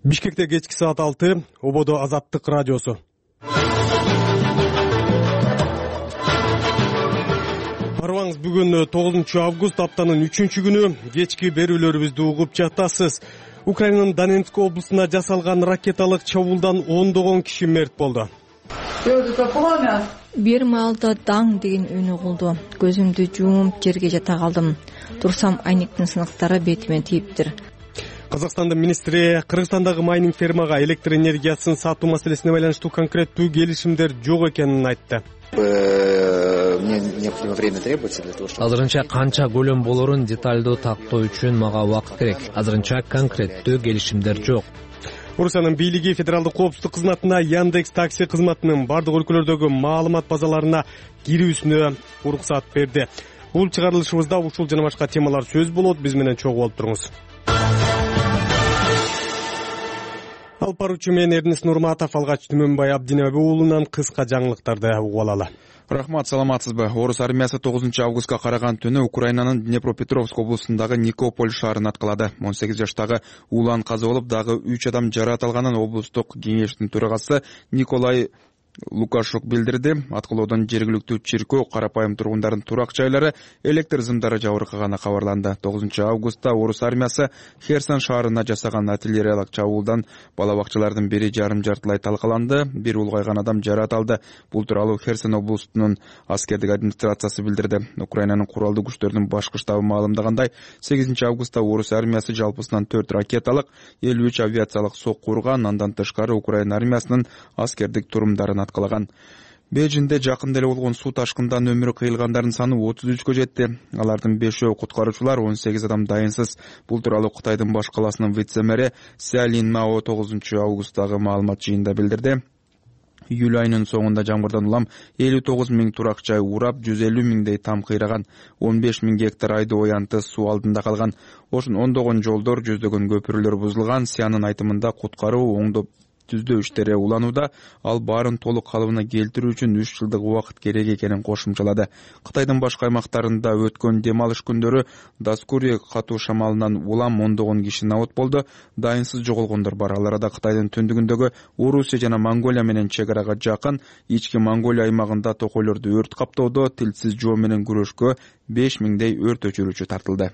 Бишкекте кечки саат 6, Ободо Азаттык радиосу. Арыбаңыз, бүгүн 9 август, аптанын 3-күнү, кечки берүүлөрүбүздү угуп жатасыз. Украинанын Донецк облусуна жасалган ракеталык чабуулдан ондогон киши мерт болду. Бир маалда даң деген үн угулду. Көзүмдү жумуп жерге жата калдым. Турсам, айнектин сыныктары бетиме тийиптир. Казакстандын министри Кыргызстандагы майнинг фермага электр энергиясын сатуу маселесине байланыштуу конкреттүү келишимдер жок экенин айтты. Азырынча канча көлөм болорун деталдуу тактоо үчүн мага убакыт керек. Азырынча конкреттүү келишимдер жок. Орусиянын бийлиги федералдык коопсуздук кызматына Яндекс такси кызматынын бардык өлкөлөрдөгү маалымат базаларына кирүүсүнө уруксат берди. Бул чыгарылышыбызда ушул жана башка темалар сөз болот. Биз менен чогуу болуп туруңуз. Алып баруучу мен Эрнис Нурматов, алгач Түмөнбай Абдинеби уулунан кыска жаңылыктарды угуп алалы. Рахмат, саламатсызбы? Орус армиясы 9 августка караган түнү Украинанын Днепропетровск облусундагы Никополь шаарын аткалады. 18 жаштагы уулан каза болуп, дагы 3 адам жаракат алганын облустук кеңештин төрагасы Николай Лукашук билдирди. Аткалоодон жергиликтүү чиркөө, карапайым тургундардын турак жайлары, электр зымдары жабыркаганы кабарланды. 9 августта Орус армиясы Херсон шаарына жасаган артиллериялык чабуулдан бала бакчалардын бири жарым-жартылай талкаланды. Бир улгайган адам жаракат алды. Бул тууралуу Херсон облусунун аскердик администрациясы билдирди. Украинанын куралдуу күчтөрүнүн башкы штабы маалымдагандай, 8 августта Орус армиясы жалпысынан 4 ракеталык, 53 авиациялык сокку урган. Андан тышкары Украина армиясынын аскердик турумдарын аткалаган. Бейжинде жакында эле болгон суу ташкындан өмүрү кыйылгандардын саны 33кө жетти. Алардын 5-өө куткаруучулар, 18 адам дайынсыз. Бул тууралуу Кытайдын баш каласынын вице-мэри Сялин Мао 9 августтагы маалымат жыйынында билдирди. Июль айынын соңунда жамгырдан улам 59 000 турак жай урап, 150 000дей там кыйраган, 15 000 гектар айдоо оянты суу алдында калган. Ондогон жолдор, жүздөгөн көпүрлөр бузулган. Сиянын айтымында куткаруу оңдоп түздөө иштери уланууда, ал баарын толук калыбына келтирүү үчүн 3 жылдык убакыт керек экенин кошумчалады. Кытайдын башка аймактарында өткөн дем алыш күндөрү Даскури катуу шамалынан улам ондогон киши набат болду. Дайынсыз жоголгондор бар. Ал арада Кытайдын түндүгүндөгү Орусия жана Монголия менен чек арага жакын ички Монголия аймагында токойлорду өрт каптоодо тилсиз жоо менен күрөшкө 5000дей өрт өчүрүүчү тартылды.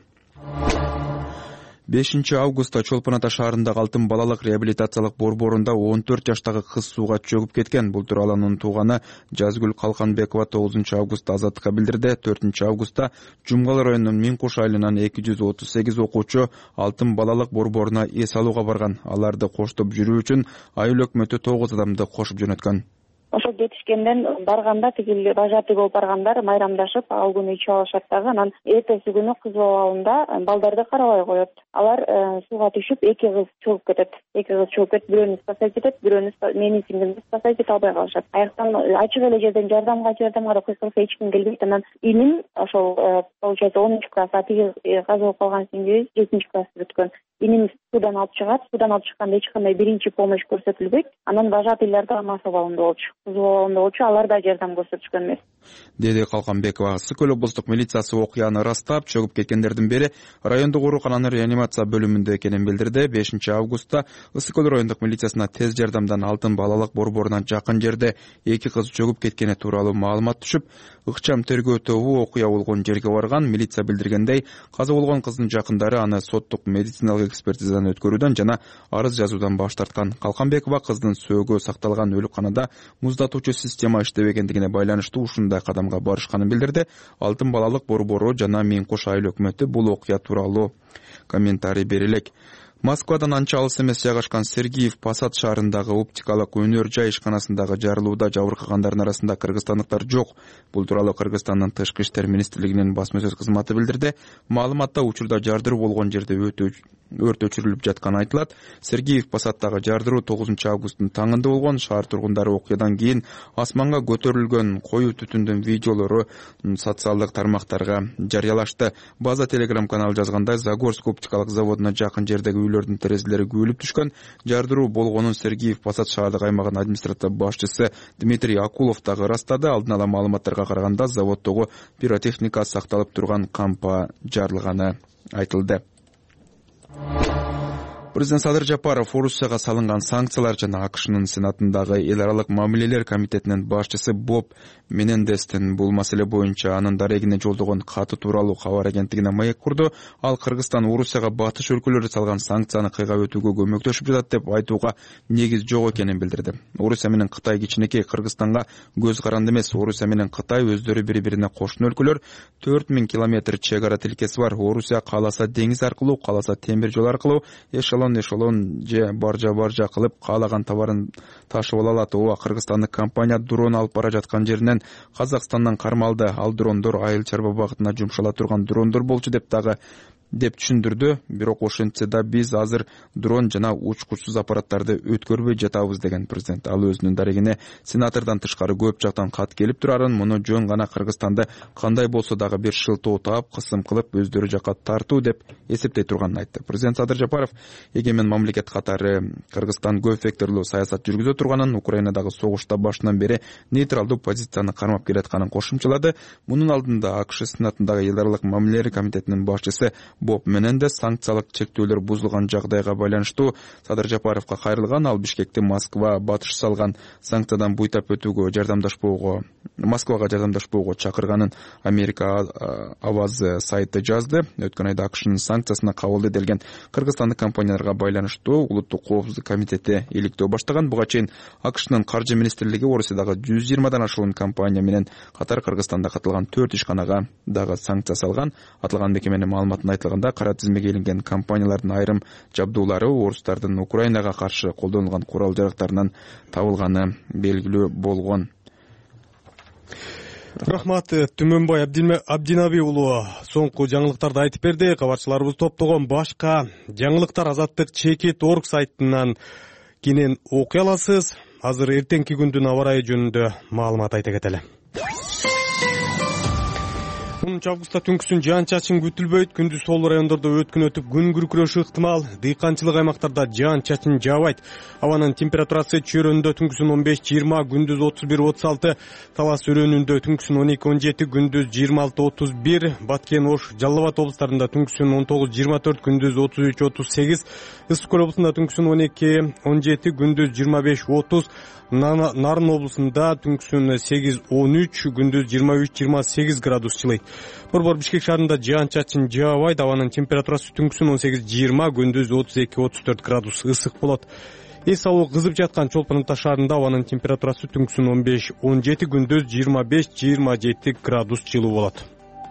5 августта Чолпон Ата шаарындагы Алтын балалык реабилитациялык борборунда 14 жаштагы кыз сууга чөгүп кеткен. Бул тууралуу анын тууганы Жазгүл Калканбекова 9 августта Азаттыкка билдирди. 4 августта Жумгал районунун Минкуш айылынан 238 окуучу Алтын балалык борборуна эс алууга барган. Аларды коштоп жүрүү үчүн айыл өкмөтү 9 адамды кошуп жөнөткөн. Ошо кетишкенден барганда тигил бажаты болуп баргандар майрамдашып, ал күнү ичип алышат дагы. Анан эртеси күнү кыз балалында балдарды карабай коет. Алар сууга түшүп, 2 кыз чөгүп кетет. Бирөөнү спасать этет, бирөөнү менин сиңдимди спасать эте албай калышат. Аяктан ачык эле жерден жардамга кыйкырса эч ким келбейт. Анан иним ошол получается 10-класс, а тиги каза болуп калган сиңдиби 7-класс бүткөн. Иним судан алып чыгат. Судан алып чыкканда эч кандай биринчи помощь көрсөтүлбөйт. Анан бажатыйлар да мас абалында болчу. Алар да жардам көрсөтүшкөн эмес, деди Калканбекова. Ысык көл облустук милициясы окуяны ырастап, чөгүп кеткендердин бири райондук оорукананын реанимация бөлүмүндө экенин билдирди. 5 августта Ысык көл райондук милициясына тез жардамдан Алтын балалык борборуна жакын жерде 2 кыз чөгүп кеткени тууралуу маалымат түшүп, ыкчам тергөө тобу окуя болгон жерге барган. Милиция билдиргендей, каза болгон кыздын жакындары аны соттук медициналык экспертизадан өткөрүүдөн жана арыз жазуудан баш тарткан. Калканбекова кыздын сөөгү сакталган өлүкканада муздатуучу система иштебегендигине байланыштуу ушундай кадамга барышканын билдирди. Алтын балалык борбору жана Минкуш айыл өкмөтү бул окуя тууралуу комментарий бере элек. Москвадан анча алыс эмес жайгашкан Сергиев Посад шаарындагы оптикалык өнөр жай ишканасындагы жарылууда жабыркагандардын арасында кыргызстандыктар жок. Бул тууралуу Кыргызстандын Тышкы иштер министрлигинин басма сөз кызматы билдирди. Маалыматта учурда жардыруу болгон жерде өрт өчүрүлүп жатканы айтылат. Сергиев Посадтагы жардыруу 9 августтун таңында болгон. Шаар тургундары окуядан кийин асманга көтөрүлгөн коюу түтүндүн видеолору социалдык тармактарга жарыялашты. База Telegram каналы жазгандай, Загорск оптикалык заводуна жакын жердеги үйлөрдүн терезелери күйүлүп түшкөн. Жардыруу болгонун Сергиев Посад шаардык аймагынын администрация башчысы Дмитрий Акулов дагы ырастады. Алдын ала маалыматтарга караганда заводдогу пиротехника сакталып турган кампа жарылганы айтылды. Президент Садыр Жапаров Орусияга салынган санкциялар жана АКШнын Сенатындагы эл аралык мамилелер комитетинин башчысы Боб Менендестин бул маселе боюнча анын дарегине жолдогон каты тууралуу кабар агенттигине маек курду. Ал Кыргызстан Орусияга батыш өлкөлөрү салган санкцияны кыйгап өтүүгө көмөктөшүп жатат деп айтууга негиз жок экенин билдирди. Орусия менен Кытай кичинекей, Кыргызстанга көз каранды эмес. Орусия менен Кытай өздөрү бири-бирине кошуна өлкөлөр. 4000 километр чек ара тилкеси бар. Орусия кааласа деңиз аркылуу, кааласа темир жол аркылуу эшелон же баржа кылып каалаган товарын ташып ала алат. Ооба, кыргызстандык компания дрон алып бара жаткан жеринен Казакстандан кармалды. Ал дрондор айыл чарба багытына жумшала турган дрондор болчу деп түшүндүрдү. Бирок ошентсе да биз азыр дрон жана учкучсуз аппараттарды өткөрбөй жатабыз деген президент. Ал өзүнүн дарегине сенатордон тышкары көп жактан кат келип турарын, муну жөн гана Кыргызстанды кандай болсо дагы бир шылтоо таап, кысым кылып өздөрү жакка тартуу деп эсептей турганын айтты. Президент Садыр Жапаров эгемен мамлекет катары Кыргызстан көп векторлуу саясат жүргүзө турганын, Украинадагы согушта башынан бери нейтралдуу позицияны кармап келатканын кошумчалады. Мунун алдында АКШ Сенатындагы эл аралык мамилелер комитетинин башчысы Боб Менендес санкциялык чектөөлөр бузулган жагдайга байланыштуу Садыр Жапаровго кайрылган. Ал Бишкекти Москва батыш салган санкциядан буйтап өтүүгө Москвага жардамдашпоого чакырганын Америка авазы сайты жазды. Өткөн айда АКШнын санкциясына кабыл эдилген кыргызстандык компанияларга байланыштуу улуттук коопсуздук комитети иликтөө баштаган. Буга чейин АКШнын каржы министрлиги Орусиядагы 120дан ашуун компания менен катар Кыргызстанда катылган 4 ишканага дагы санкция салган. Аталган мекеменин маалыматында айтылганда, кара тизмеге илинген компаниялардын айрым жабдуулары орустардын Украинага каршы колдонулган курал жарактарынан табылганы белгилүү болгон. Рахмат, Түмөнбай Абдинаби уулу соңку жаңылыктарды айтып берди. Кабарчыларыбыз топтогон башка жаңылыктар Азаттык Чекит орг сайтынан кенен окуй аласыз. Азыр эртеңки күндүн аба ырайы жөнүндө маалымат айта кетели. 10 августта түнкүсүн жаан-чачын күтүлбөйт. Күндүз сол райондордо өткүн өтүп күн күркүрөшү ыктымал. Дыйканчылык аймактарда жаан-чачын жаабайт. Абанын температурасы чөйрөндө түнкүсүн 15-20, күндүз 31-36, Талас өрөөнүндө түнкүсүн 12-17, күндүз 26-31, Баткен, Ош, Жалал Абад облустарында түнкүсүн 19-24, күндүз 33-38, Ысык Көл облусунда түнкүсүн 12-17, күндүз 25-30, Нарын облусунда түнкүсүн 8-13, күндүз 23-28 градус жылыйт. Борбор Бишкек шаарында жаан-чачын жаабайт. Абанын температурасы түнкүсүн 18-20, күндүз 32-34 градус ысык болот. Эс алуу кызып жаткан Чолпон Ата шаарында абанын температурасы түнкүсүн 15-17, күндүз 25-27 градус жылуу болот.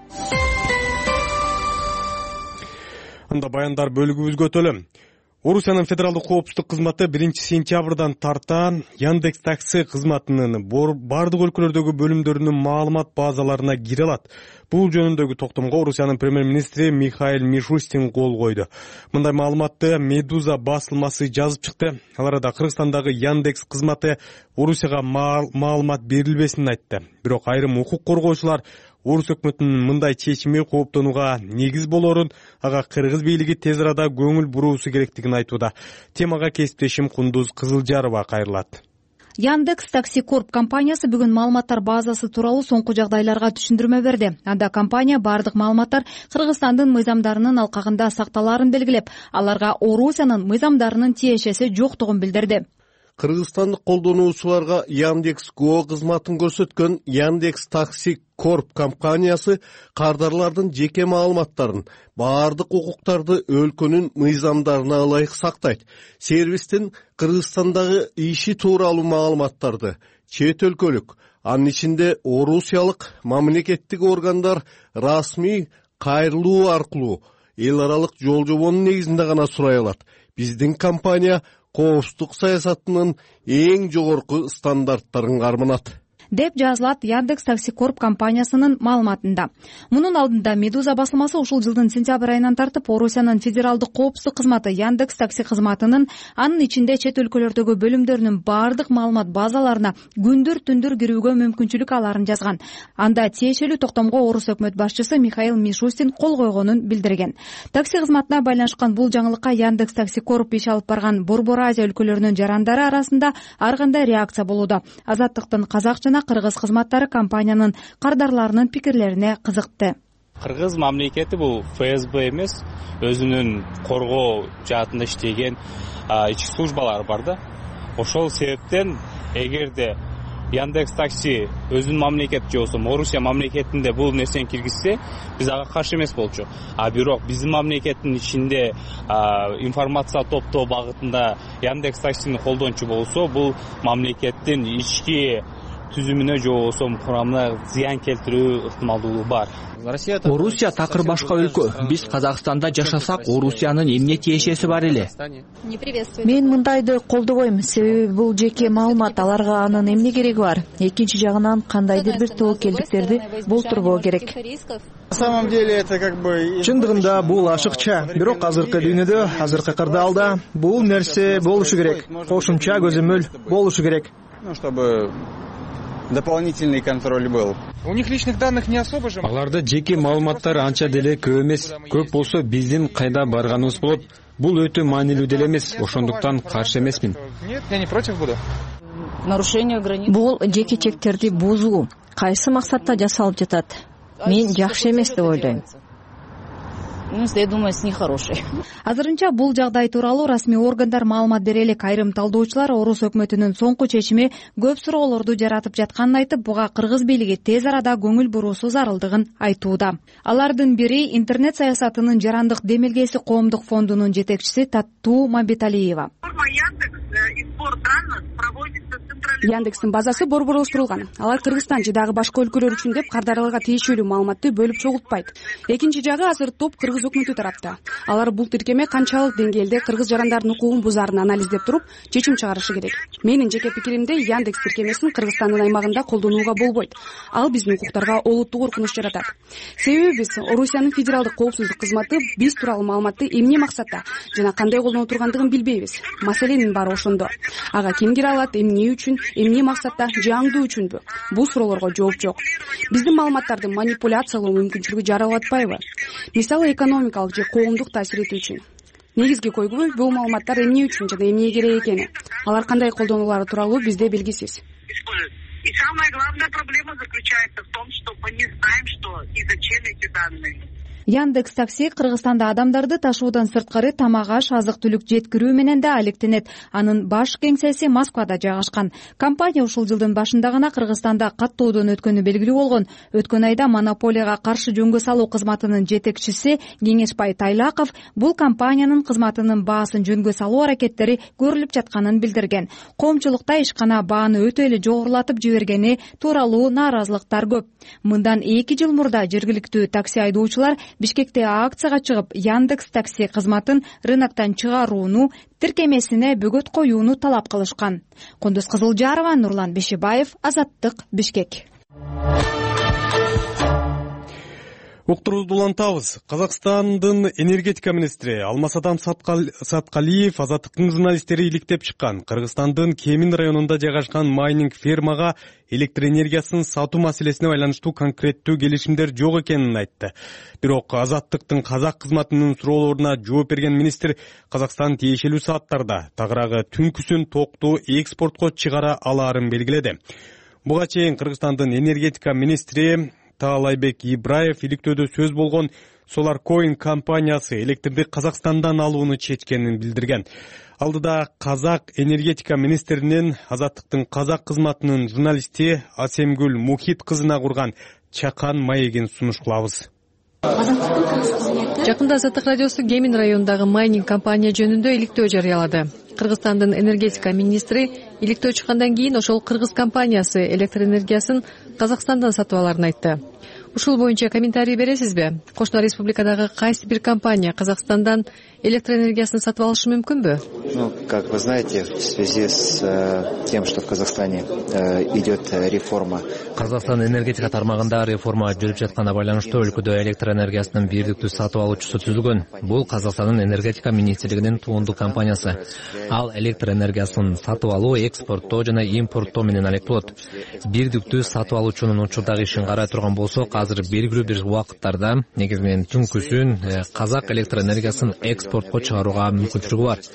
Анда баяндар бөлүгүбүзгө өтөлү. Орусиянын федералдык коопсуздук кызматы 1-сентябрдан тарта Яндекс такси кызматынын бардык өлкөлөрдөгү бөлүмдөрүнүн маалымат базаларына кире алат. Бул жөнүндөгү токтомго Орусиянын премьер-министри Михаил Мишустин кол койду. Мындай маалыматты Медуза басылмасы жазып чыкты. Ал арада Кыргызстандагы Яндекс кызматы Орусияга маалымат берилбесин айтты. Бирок айрым укук коргоочулар Орус өкмөтүнүн мындай чечими кооптонууга негиз болорун, ага кыргыз бийлиги тез арада көңүл буруусу керектигин айтууда. Темага кесиптешим Кундуз Кызылжарова кайрылат. Яндекс Такси Корп компаниясы бүгүн маалыматтар базасы тууралуу соңку жагдайларга түшүндүрмө берди. Анда компания бардык маалыматтар Кыргызстандын мыйзамдарынын алкагында сакталаарын белгилеп, аларга Орусиянын мыйзамдарынын тиешеси жоктугун билдирди. Кыргызстандык колдонуучуларга Яндекс.Го кызматын көрсөткөн Яндекс Такси Корп компаниясы кардарлардын жеке маалыматтарын, бардык укуктарды өлкөнүн мыйзамдарына ылайык сактайт. Сервистин Кыргызстандагы иши тууралуу маалыматтарды чет өлкөлүк, анын ичинде орусиялык мамлекеттик органдар расмий кайрылуу аркылуу эл аралык жол-жобонун негизинде гана сурай алат. Биздин компания коопсуздук саясатынын эң жогорку стандарттарын карманат, деп жазылат Яндекс Такси Корп компаниясынын маалыматында. Мунун алдында Медуза басылмасы ушул жылдын сентябрь айынан тартып Орусиянын федералдык коопсуздук кызматы Яндекс Такси кызматынын анын ичинде чет өлкөлөрдөгү бөлүмдөрүнүн бардык маалымат базаларына күндүр-түндүр кирүүгө мүмкүнчүлүк аларын жазган. Анда тиешелүү токтомго Орус өкмөт башчысы Михаил Мишустин кол койгонун билдирген. Такси кызматына байланышкан бул жаңылыкка Яндекс Такси Корп иш алып барган Борбор Азия өлкөлөрүнүн жарандары арасында ар кандай реакция болууда. Азаттыктын казак жана кыргыз кызматтары компаниянын кардарларынын пикирлерине кызыкты. Кыргыз мамлекети бул ФСБ эмес, өзүнүн коргоо жаатында иштеген ички службалары бар да. Ошол себептен эгерде Яндекс Такси өзүнүн мамлекети же болбосо Орусия мамлекетинде бул нерсени киргизсе, биз ага каршы эмес болчу. Бирок биздин мамлекеттин ичинде информация топтоо багытында Яндекс Таксини колдончу болсо, бул мамлекеттин ички түзүмүнө же болбосо курамына зыян келтирүү ыктымалдуулугу бар. Орусия такыр башка өлкө. Биз Казакстанда жашасак, Орусиянын эмне тиешеси бар эле? Мен мындайды колдобойм, себеби бул жеке маалымат, аларга анын эмне кереги бар? Экинчи жагынан кандайдыр бир тобокелдиктерди болтурбоо керек. Чындыгында бул ашыкча, бирок азыркы дүйнөдө, азыркы кырдаалда бул нерсе болушу керек. Кошумча көзөмөл болушу керек. Чтобы дополнительный контроль был. У них личных данных не особо же. Аларда жеке маалыматтар анча деле көп эмес. Көп болсо биздин кайда барганыбыз болот. Бул өтө маанилүү деле эмес. Ошондуктан каршы эмесмин. Нет, я не против буду. Бул жеке чектерди бузуу кайсы максатта жасалып жатат? Мен жакшы эмес деп ойлойм. Я думаю, с нехорошей. Азырынча бул жагдай тууралуу расмий органдар маалымат бере элек. Айрым талдоочулар Орус өкмөтүнүн соңку чечими көп суроолорду жаратып жатканын айтып, буга кыргыз бийлиги тез арада көңүл буруусу зарылдыгын айтууда. Алардын бири интернет саясатынын жарандык демилгеси коомдук фондунун жетекчиси Таттуу Мамбеталиева. Яндекстин базасы борборлоштурулган. Алар Кыргызстан же дагы башка өлкөлөр үчүн деп кардарларга тиешелүү маалыматты бөлүп чогултпайт. Экинчи жагы азыр топ кыргыз өкмөтү тарапта. Алар бул тиркеме канчалык деңгээлде кыргыз жарандардын укугун бузаарын анализдеп туруп, чечим чыгарышы керек. Менин жеке пикиримде Яндекс тиркемесин Кыргызстандын аймагында колдонууга болбойт. Ал биздин укуктарга олуттуу коркунуч жаратат. Себеби биз Орусиянын федералдык коопсуздук кызматы биз тууралуу маалыматты эмне максатта жана кандай колдоно тургандыгын билбейбиз. Маселенин баары ошондо. Ага ким кире алат, эмне үчүн, эмне максатта, жаңдуу үчүнбү? Бул суроолорго жооп жок. Биздин маалыматтарды манипуляциялоо мүмкүнчүлүгү жаралып атпайбы? Мисалы экономикалык же коомдук таасир этүү үчүн. Негизги койгу бул маалыматтар эмне үчүн жана эмне керек экени. Алар кандай колдонулары тууралуу бизде белгисиз. И самая главная проблема заключается в том, что мы не знаем, что и зачем эти данные. Яндекс Такси Кыргызстанда адамдарды ташуудан сырткары тамак аш, азык-түлүк жеткирүү менен да алектенет. Анын баш кеңсеси Москвада жайгашкан. Компания ушул жылдын башында гана Кыргызстанда каттоодон өткөнү белгилүү болгон. Өткөн айда монополияга каршы жөнгө салуу кызматынын жетекчиси Кеңешбай Тайлаков бул компаниянын кызматынын баасын жөнгө салуу аракеттери көрүлүп жатканын билдирген. Коомчулукта ишкана бааны өтө эле жогорулатып жибергени тууралуу нааразылыктар көп. Мындан 2 жыл мурда жергиликтүү такси айдоочулар Бишкекте акцияга чыгып, Яндекс Такси кызматын рыноктон чыгарууну, тиркемесине бөгөт коюуну талап кылышкан. Кундуз Кызылжарова, Нурлан Бешибаев, Азаттык, Бишкек. Уктурууду улантабыз. Казакстандын энергетика министри Алмасадам Саткалиев Азаттыктын журналисттери иликтеп чыккан Кыргызстандын Кемин районунда жайгашкан майнинг фермага электр энергиясын сатуу маселесине байланыштуу конкреттүү келишимдер жок экенин айтты. Бирок Азаттыктын казак кызматынын суроолоруна жооп берген министр Казакстан тиешелүү сааттарда тагыраагы түнкүсүн токту экспортко чыгара алаарын белгиледи. Буга чейин Кыргызстандын энергетика министри Таалайбек Ибраев иликтөөдө сөз болгон Solarcoin компаниясы электрди Казакстандан алууну чечкенин билдирген. Алдыда казак энергетика министринин Азаттыктын казак кызматынын журналисти Асемгүл Мухит кызына курган чакан маегин сунуш кылабыз. Жакында Азаттык радиосу Кемин районундагы майнинг компания жөнүндө иликтөө жарыялады. Кыргызстандын энергетика министри иликтөө чыккандан кийин ошол кыргыз компаниясы электр энергиясын Казакстандан сатып аларын айтты. Ушул боюнча комментарий бересизби? Кошуна республикадагы кайсы бир компания Казакстандан электр энергиясын сатып алышы мүмкүнбү? Как вы знаете, в связи с тем, что в Казахстане идет реформа. Казакстан энергетика тармагында реформа жүрүп жатканына байланыштуу өлкөдө электр энергиясынын бирдиктүү сатып алуучусу түзүлгөн. Бул Казакстандын энергетика министрлигинин туунду компаниясы. Ал электр энергиясын сатып алуу, экспорттоо жана импорттоо менен алектолот. Бирдиктүү сатып алуучунун учурдагы ишин карай турган болсок, азыр белгилүү бир убакыттарда негизинен түнкүсүн казак электр энергиясын экспортко чыгарууга мүмкүнчүлүгү бар.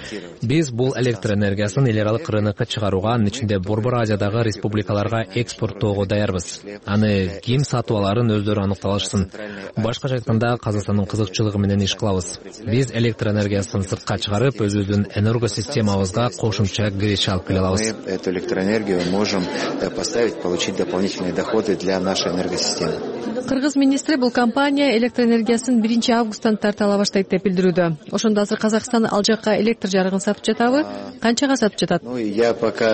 Биз бул электр энергиясын эл аралык рынокко чыгарууга, анын ичинде Борбор Азиядагы республикаларга экспорттоого даярбыз. Аны ким сатып аларын өздөрү аныкталышсын. Башкача айтканда, Казакстандын кызыкчылыгы менен иш кылабыз. Биз электр энергиясын сыртка чыгарып, өзүбүздүн энергосистемабызга кошумча кириш алып келе алабыз. Эту электроэнергию можем поставить, получить дополнительные доходы для нашей энергосистемы. Кыргыз министри бул компания электр энергиясын 1 августтан тарта ала баштайт деп билдирүүдө. Ошондо азыр Казакстан ал жакка электр жарыгын сатып жатабы? Канчага сатып жатат? Я пока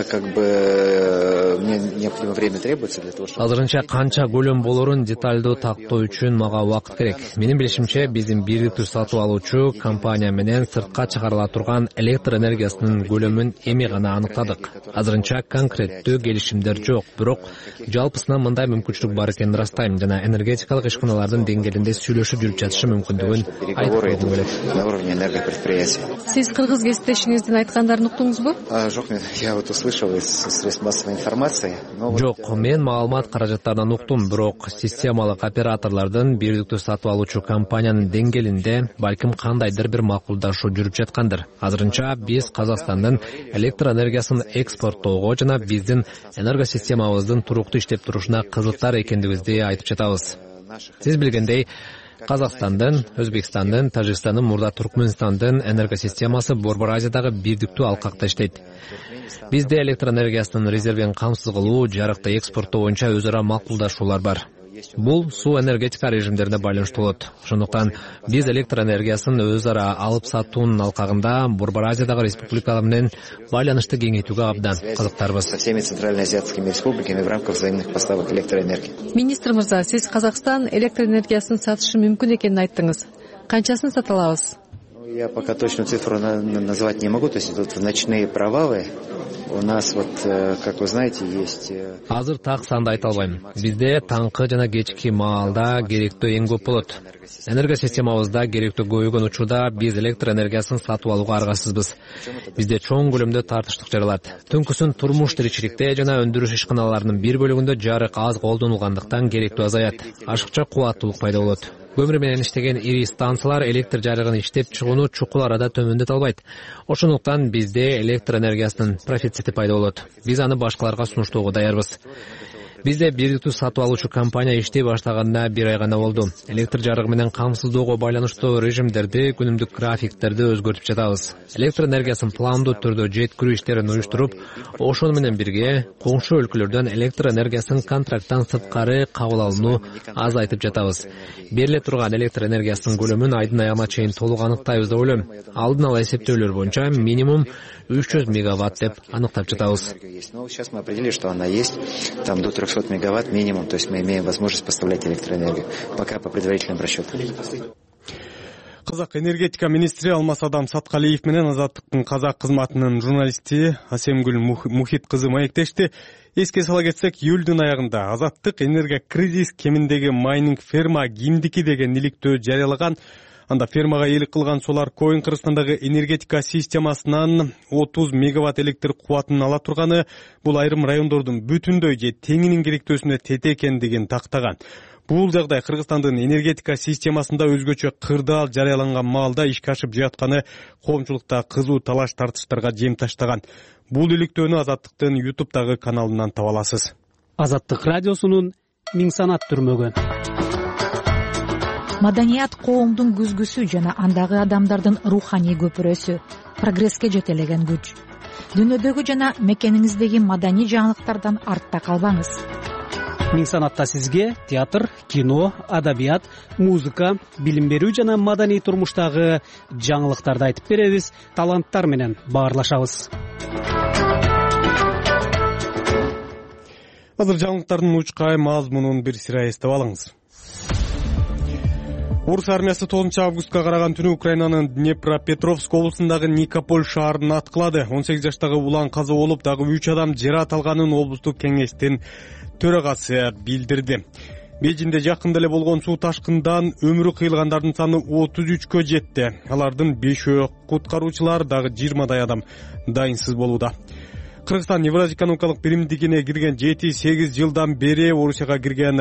мне необходимо время требуется для того, чтобы... Азырынча канча көлөм болорун деталдуу тактоо үчүн мага убакыт керек. Менин билишимче, биздин бирдиктүү сатып алуучу компания менен сыртка чыгарыла турган электр энергиясынын көлөмүн эми гана аныктадык. Азырынча конкреттүү келишимдер жок, бирок жалпысынан мындай мүмкүнчүлүк бар экенин ырастайм жана энергетикалык ишканалардын деңгээлинде сүйлөшүп жүрүп жатышы мүмкүндүгүн айтып койгум келет. На уровне энергопредприятий. Сиз кыргыз кесиптешиңиздин айткандарын уктуңузбу? Жок, я вот услышал из средств массовой информации. Жок, мен маалымат каражаттарынан уктум, бирок системалык операторлордун бирдиктүү сатып алуучу компаниянын деңгээлинде балким кандайдыр бир макулдашуу жүрүп жаткандыр. Азырынча биз Казакстандын электр энергиясын экспорттоого жана биздин энергосистемабыздын туруктуу иштеп турушуна кызыктар экендигибизди айтып жатабыз. Сиз билгендей, Казакстандын, Өзбекстандын, Тажикстандын, мурда Туркменстандын энергосистемасы Борбор Азиядагы бирдиктүү алкакта иштейт. Бизде электр энергиясынын резервин камсыз кылуу, жарыкты экспорттоо боюнча өз ара макулдашуулар бар. Бул суу энергетика режимдерине байланыштуу болот. Ошондуктан биз электр энергиясын өз ара алып сатуунун алкагында Борбор Азиядагы республикалар менен байланышты кеңейтүүгө абдан кызыктарбыз. Со всеми центральноазиатскими республиками в рамках взаимных поставок электроэнергии. Министр мырза, сиз Казакстан электр энергиясын сатышы мүмкүн экенин айттыңыз. Канчасын сата алабыз? Я пока точную цифру назвать не могу, то есть идут ночные провалы. У нас вот, как вы знаете, есть... Азыр так санды айта албайм. Бизде таңкы жана кечки маалда керектөө эң көп болот. Энергосистемабызда керектөө көбөйгөн учурда биз электр энергиясын сатып алууга аргасызбыз. Бизде чоң көлөмдө тартыштык жаралат. Түнкүсүн турмуш тиричиликте жана өндүрүш ишканаларынын бир бөлүгүндө жарык аз колдонулгандыктан керектөө азаят. Ашыкча кубаттуулук пайда болот. Көмүр менен иштеген ири станциялар электр жарыгын иштеп чыгууну чукул арада төмөндөтө албайт. Ошондуктан бизде электр энергиясынын профицити пайда болот. Биз аны башкаларга сунуштоого даярбыз. Бизде бирдиктүү сатып алуучу компания иштей баштаганына 1 ай гана болду. Электр жарыгы менен камсыздоого байланыштуу режимдерди, күнүмдүк графиктерди өзгөртүп жатабыз. Электр энергиясын пландуу түрдө жеткирүү иштерин уюштуруп, ошону менен бирге коңшу өлкөлөрдөн электр энергиясын контракттан сырткары кабыл алууну азайтып жатабыз. Бериле турган электр энергиясынын көлөмүн айдын аягына чейин толук аныктайбыз деп ойлойм. Алдын ала эсептөөлөр боюнча минимум 300 мегаватт деп аныктап жатабыз. Сейчас мы определили, что она есть, там до 300 мегаватт минимум, то есть мы имеем возможность поставлять электроэнергию. Пока по предварительным расчетам. Казак энергетика министри Алмаз Адам Саткалиев менен Азаттыктын казак кызматынын журналисти Асемгүл Мухит кызы маектешти. Эске сала кетсек, июлдун аягында Азаттык энергия кризис кеминдеги майнинг ферма кимдики деген иликтөө жарыялаган. Анда фермагаээлик кылган Solar Coin Кыргызстандагы энергетика системасынан 30 мегаватт электр кубатын ала турганы, бул айрым райондордун бүтүндөй же теңинин керектөөсүнө тете экендигин тактаган. Бул жагдай Кыргызстандын энергетика системасында өзгөчө кырдаал жарыяланган маалда ишке ашып жатканы коомчулукта кызуу талаш тартыштарга жем таштаган. Бул иликтөөнү Азаттыктын YouTube'дагы каналынан таба аласыз. Азаттык радиосунун миң санат түрмөгөн. Маданият коомдун күзгүсү жана андагы адамдардын руханий көпүрөсү, прогресске жетелеген күч. Дүйнөдөгү жана мекениңиздеги маданий жаңылыктардан артта калбаңыз. Миң санатта сизге театр, кино, адабият, музыка, билим берүү жана маданий турмуштагы жаңылыктарды айтып беребиз, таланттар менен баарлашабыз. Азыр жаңылыктардын учкай мазмунун бир сыйра эстеп алыңыз. Орус армиясы 9 августка караган түнү Украинанын Днепропетровск облусундагы Никополь шаарын аткылады. 18 жаштагы улан каза болуп, дагы 3 адам жаракат алганын облустук кеңештин төрагасы билдирди. Бейжинде жакында эле болгон суу ташкындан өмүрү кыйылгандардын саны 33кө жетти. Алардын 5-өө куткаруучулар, дагы 20дай адам дайынсыз болууда. Кыргызстан Евразия-экономикалык биримдигине кирген 7-8 жылдан бери Орусияга келген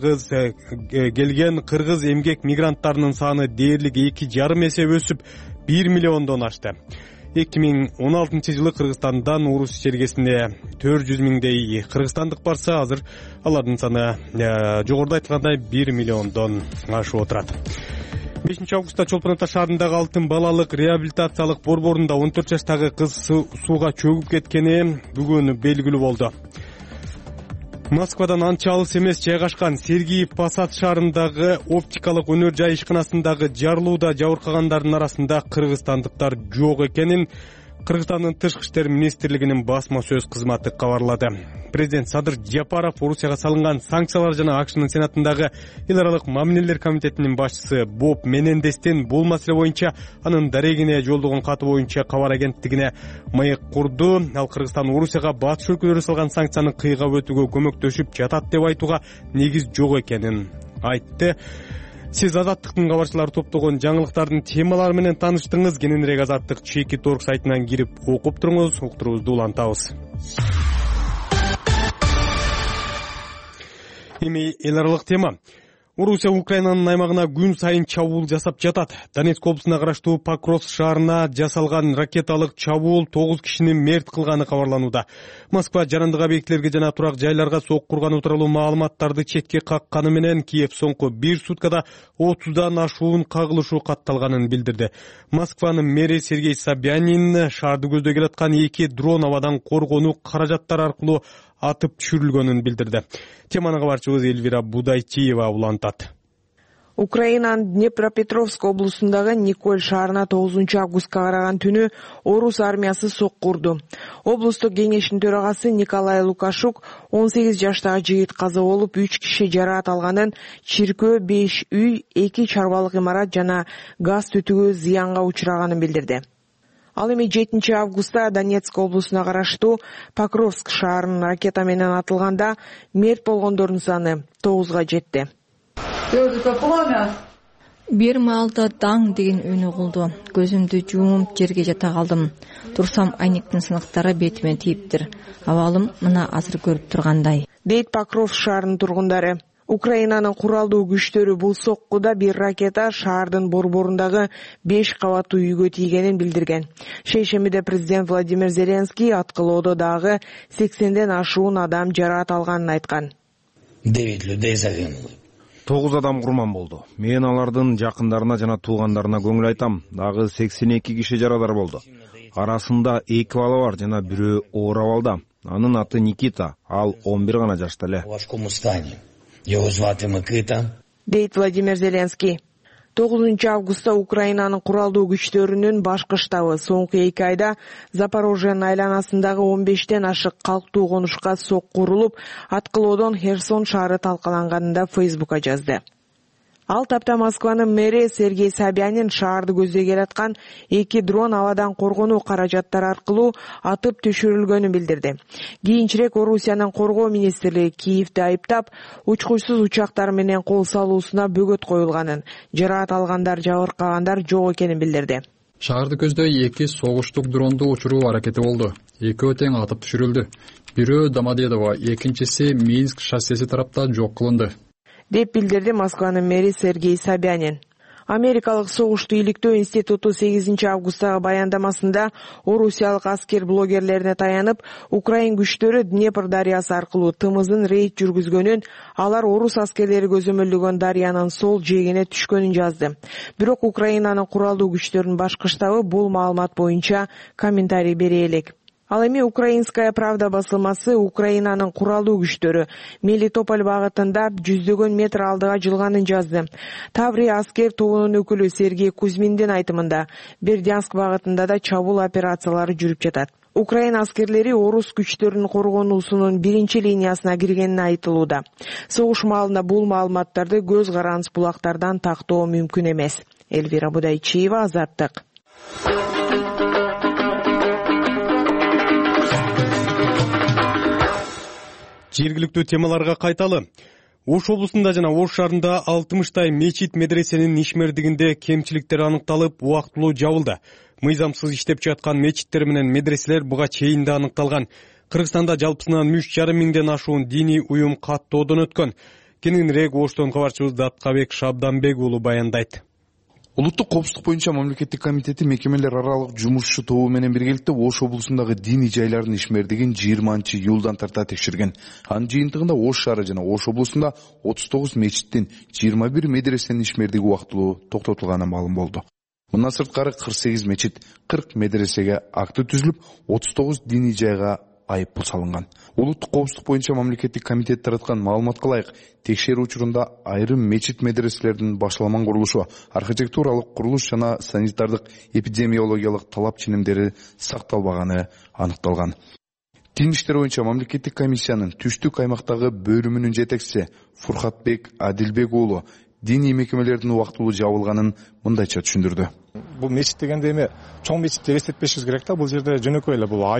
кыргыз эмгек мигранттарынын саны дээрлик 2,5 эсе өсүп 1 миллиондон ашты. 2016-жылы Кыргызстандан Урус чергесине 400 миңдей кыргызстандык барса, азыр алардын саны жогоруда айтылгандай 1 миллиондон ашып отурат. 5 августта Чолпон Ата шаарындагы Алтын балалык реабилитациялык борборунда 14 жаштагы кыз сууга чөгүп кеткени бүгүн белгилүү болду. Москвадан анча алыс эмес жайгашкан Сергиев Посад шаарындагы оптикалык өнөр жай ишканасындагы жарылууда жабыркагандардын арасында кыргызстандыктар жок экенин Кыргызстандын Тышкы иштер министрлигинин басма сөз кызматы кабарлады. Президент Садыр Жапаров Орусияга салынган санкциялар жана АКШнын Сенатындагы эл аралык мамилелер комитетинин башчысы Боб Менендестин бул маселе боюнча анын дарегине жолдогон каты боюнча кабар агенттигине маек курду. Ал Кыргызстан Орусияга батыш өлкөлөрү салган санкцияны кыйгап өтүүгө көмөктөшүп жатат деп айтууга негиз жок экенин айтты. Сиз Азаттыктын кабарчылары топтогон жаңылыктардын темалары менен тааныштыңыз. Кененирээк Азаттык Чеки.org сайтынан кирип окуп туруңуз. Уктуруубузду улантабыз. Эми эл аралык тема. Орусия Украинанын аймагына күн сайын чабуул жасап жатат. Донецк облусуна караштуу Покровск шаарына жасалган ракеталык чабуул 9 кишини мерт кылганы кабарланууда. Москва жарандык объектилерге жана турак жайларга сок курганы тууралуу маалыматтарды четке какканы менен Киев соңку 1 суткада 30дан ашуун кагылышуу катталганын билдирди. Москванын мэри Сергей Собянин шаарды көздөй келаткан 2 дрон абадан коргонуу каражаттары аркылуу атып түшүрүлгөнүн билдирди. Теманы кабарчыбыз Эльвира Будайчиева улантат. Украинанын Днепропетровск облусундагы Николь шаарына 9 августка караган түнү орус армиясы сок курду. Облустук кеңештин төрагасы Николай Лукашук 18 жаштагы жигит каза болуп, 3 киши жараат алганын, чиркөө, 5 үй, 2 чарбалык имарат жана газ түтүгү зыянга учураганын билдирди. Ал эми 7 августта Донецк облусуна караштуу Покровск шаарынын ракета менен атылганда мерт болгондордун саны 9га жетти. Бир маалда даң деген үн угулду. Көзүмдү жумуп жерге жата калдым. Турсам айнектин сыныктары бетиме тийиптир. Абалым мына азыр көрүп тургандай, дейт Покровск шаарынын тургундары. Украинанын куралдуу күчтөрү бул соккуда бир ракета шаардын борборундагы 5 кабаттуу үйгө тийгенин билдирген. Шейшембиде президент Владимир Зеленский аткылоодо дагы 80ден ашуун адам жараат алганын айткан. 9 людей загинули. 9 адам курман болду. Мен алардын жакындарына жана туугандарына көңүл айтам. Дагы 82 киши жарадар болду. Арасында 2 бала бар жана бирөө оор абалда. Анын аты Никита, ал 11 гана жашта эле. Его звати Микита, дейт Владимир Зеленский. 9 августта Украинанын куралдуу күчтөрүнүн башкы штабы соңку 2 айда Запорожьенын айланасындагы 15ден ашык калктуу конушка сок курулуп, аткылоодон Херсон шаары талкаланганында Фейсбукка жазды. Ал тапта Москванын мэри Сергей Собянин шаарды көздөй келаткан 2 дрон абадан коргонуу каражаттары аркылуу атып түшүрүлгөнүн билдирди. Кийинчерээк Орусиянын коргоо министрлиги Киевди айыптап, учкучсуз учактар менен кол салуусуна бөгөт коюлганын, жараат алгандар, жабыркагандар жок экенин билдирди. Шаарды көздөй 2 согуштук дронду учуруу аракети болду. Экөө тең атып түшүрүлдү. Бирөө Домодедово, экинчиси Минск шоссеси тарапта жок кылынды, деп билдирди Москванын мэри Сергей Собянин. Америкалык согуштуу иликтөө институту 8 августтагы баяндамасында орусиялык аскер блогерлерине таянып, Украин күчтөрү Днепр дарыясы аркылуу тымызын рейд жүргүзгөнүн, алар орус аскерлери көзөмөлдөгөн дарыянын сол жээгине түшкөнүн жазды. Бирок Украинанын куралдуу күчтөрүнүн башкы штабы бул маалымат боюнча комментарий бере элек. Ал эми Украинская правда басылмасы Украинанын куралдуу күчтөрү Мелитополь багытында 100 метр алдыга жылганын жазды. Таври аскер тобунун өкүлү Сергей Кузьминдин айтымында Бердянск багытында да чабуул операциялары жүрүп жатат. Украин аскерлери орус күчтөрүнүн коргонуусунун биринчи линиясына киргени айтылууда. Согуш маалында бул маалыматтарды көз карандыс булактардан тактоо мүмкүн эмес. Эльвира Будайчиева, Азаттык. Жергиликтүү темаларга кайталы. Ош облусунда жана Ош шаарында 60 мечит медресенин ишмердигинде кемчиликтер аныкталып, убактылуу жабылды. Мыйзамсыз иштеп жаткан мечиттер менен медреселер буга чейин да аныкталган. Кыргызстанда жалпысынан 3,5 миңден ашуун диний уюм каттоодон өткөн. Кененирээк Оштон кабарчыбыз Даткабек Шабданбек уулу баяндайт. Улуттук коопсуздук боюнча мамлекеттик комитети мекемелер аралык жумушчу тобу менен биргеликте Ош облусундагы диний жайлардын ишмердигин 20-июлдан тарта текшерген. Анын жыйынтыгында Ош шаары жана Ош облусунда 39 мечиттин, 21 медресенин ишмердиги убактылуу токтотулганы маалым болду. Мындан сырткары 48 мечит, 40 медресеге акты түзүлүп, 39 диний жайга айыппул салынган. Улуттук коопсуздук боюнча мамлекеттик комитет тараткан маалыматка ылайык, текшерүү учурунда айрым мечит медреселердин башталман курулушу, архитектуралык курулуш жана санитардык эпидемиологиялык талап ченемдери сакталбаганы аныкталган. Дин иштери боюнча мамлекеттик комиссиянын түштүк аймактагы бөлүмүнүн жетекчиси Фуркатбек Адилбек уулу диний мекемелердин убактылуу жабылганын мындайча түшүндүрдү. Бул мечит дегенде эми чоң мечит деп эстетпешибиз керек да. Бул жерде жөнөкөй эле бул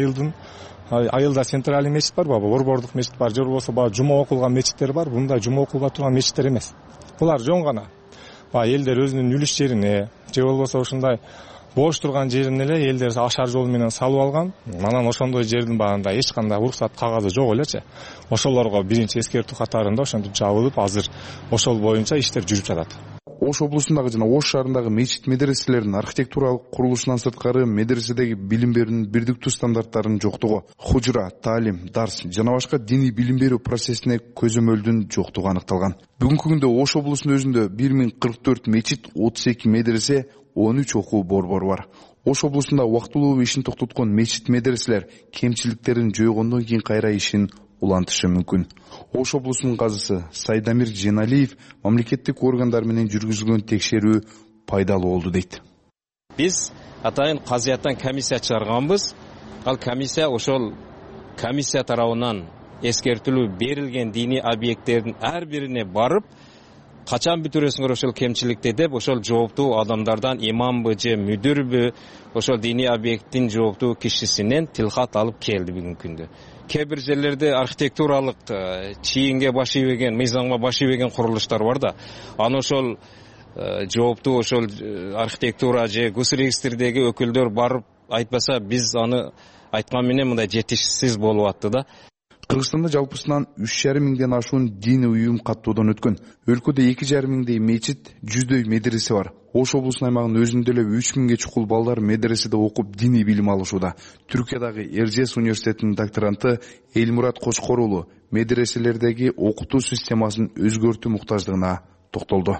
айылда центральный мечит бар, борбордук мечит бар, же болбосо жума окулган мечиттер бар. Мындай жума окулбай турган мечиттер эмес. Булар жөн гана элдер өзүнүн үлүш жерине, же болбосо ушундай бош турган жерин эле элдер ашар жол менен салып алган. Анан ошондой жердин багында эч кандай уруксат кагазы жок элечи. Ошолорго биринчи эскертүү катарында ошентип жабылып, азыр ошол боюнча иштер жүрүп жатат. Ош облусундагы жана Ош шаарындагы мечит медреселердин архитектуралык курулушунан сырткары медреседеги билим берүүнүн бирдиктүү стандарттарынын жоктугу, хужра, таалим, дарс жана башка диний билим берүү процессине көзөмөлдүн жоктугу аныкталган. Бүгүнкү күндө Ош облусунун өзүндө 1044 мечит, 32 медресе, 13 окуу борбору бар. Ош облусунда убактылуу ишин токтоткон мечит медреселер кемчиликтерин жойгондон кийин кайра ишин улантышы мүмкүн. Ош облусунун казысы Сайдамир Женалиев мамлекеттик органдар менен жүргүзүлгөн текшерүү пайдалуу болду дейт. Биз атайын казыяттан комиссия чыгарганбыз. Ал комиссия ошол комиссия тарабынан эскертилүү берилген диний объекттердин ар бирине барып, качан бүтүрөсүңөр ошол кемчиликти деп, ошол жооптуу адамдардан имамбы же мүдүрбү, ошол диний объекттин жооптуу кишисинен тилхат алып келди бүгүнкү күндө. Кээ бир жерлерде архитектуралык чийинге баш ийбеген, мыйзамга баш ийбеген курулуштар бар да. Аны ошол жооптуу ошол архитектура же госрегистрдеги өкүлдөр барып айтпаса, биз аны айткан менен мындай жетишсиз болуп атты да. Кыргызстанда жалпысынан 3,5 миңден ашуун диний уюм каттоодон өткөн. Өлкөдө 2,5 миңдей мечит, 100дөй медресе бар. Ош облусунун аймагынын өзүндө эле 3 миңге чукул балдар медреседе окуп диний билим алышууда. Түркиядагы Эржес университетинин докторанты Элмурат Кочкор уулу медреселердеги окутуу системасын өзгөртүү муктаждыгына токтолду.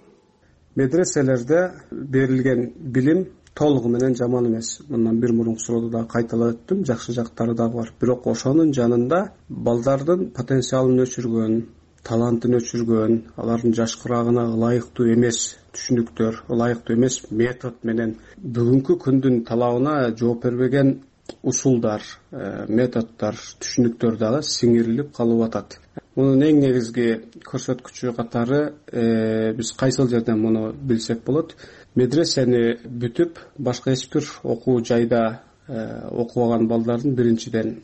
Медреселерде берилген билим толугу менен жаман эмес. Мындан бир мурунку суроодо да кайталап өттүм, жакшы жактары да бар. Бирок ошонун жанында балдардын потенциалын өчүргөн, талантын өчүргөн, алардын жашкырагына ылайыктуу эмес түшүнүктөр, ылайыктуу эмес метод менен бүгүнкү күндүн талабына жооп бербеген усулдар, методдор, түшүнүктөр дагы сиңирилип калып атат. Мунун эң негизги көрсөткүчү катары биз кайсыл жерден муну билсек болот? Медресени бүтүп, башка эч бир окуу жайда окубаган балдардын биринчиден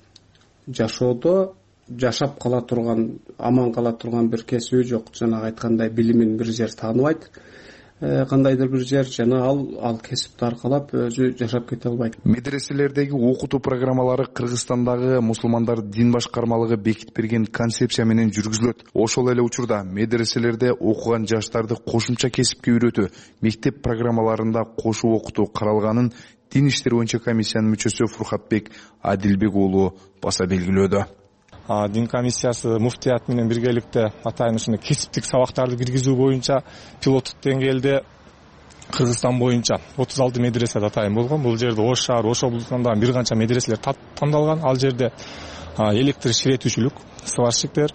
жашоодо жашап кала турган, аман кала турган бир кесиби жок. Жанагы айткандай билимин бир жер тааныбайт, кандайдыр бир жер, жана ал кесипти аркалап өзү жашап кете албайт. Медреселердеги окутуу программалары Кыргызстандагы мусулмандар дин башкармалыгы бекитип берген концепция менен жүргүзүлөт. Ошол эле учурда медреселерде окуган жаштарды кошумча кесипке үйрөтүү, мектеп программаларында кошуу окутуу каралганын дин иштери боюнча комиссиянын мүчөсү Фуркатбек Адилбек уулу баса белгилөөдө. Дин комиссиясы муфтият менен биргеликте атайын ушундай кесиптик сабактарды киргизүү боюнча пилоттук деңгээлде Кыргызстан боюнча 36 медресе атайын болгон. Бул жерде Ош шаар, Ош облусунда бир канча медреселер тандалган. Ал жерде электр ширетүүчүлүк, сварщиктер,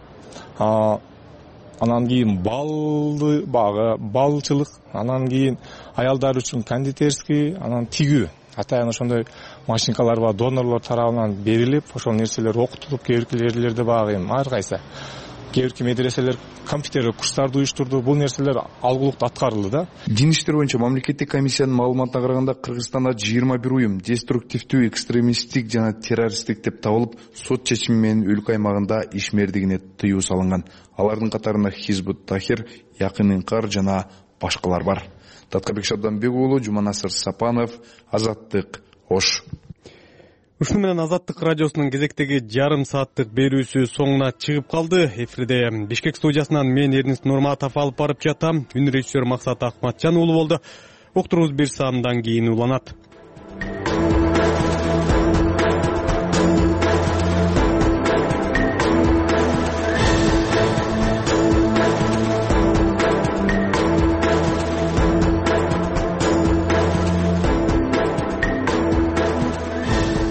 анан кийин балчылык, анан кийин аялдар үчүн кондитерский, анан тигүү. Атайын ошондой машинкалар бар, донорлор тарабынан берилип, ошол нерселер окутулуп, кээ бир жерлерде багы ар кайсы. Кээ бир медреселер компьютер курстарды уюштурду. Бул нерселер алгылыкта аткарылды да. Дин иштери боюнча мамлекеттик комиссиянын маалыматына караганда Кыргызстанда 21 уюм деструктивдүү, экстремисттик жана террористтик деп табылып, сот чечими менен өлкө аймагында ишмердигине тыюу салынган. Алардын катарында Хизбут Тахир, Якын Инкар жана башкалар бар. Таткабек Шабданбек уулу, Жуманасыр Сапанов, Азаттык, Ош. Ушуну менен Азаттык радиосунун кезектеги жарым сааттык берүүсү соңуна чыгып калды. Эфирде Бишкек студиясынан мен Эрнест Нурматов алып барып жатам. Үн режиссер Максат Акматжан уулу болду. уктуруубуз 1 саамдан кийин уланат.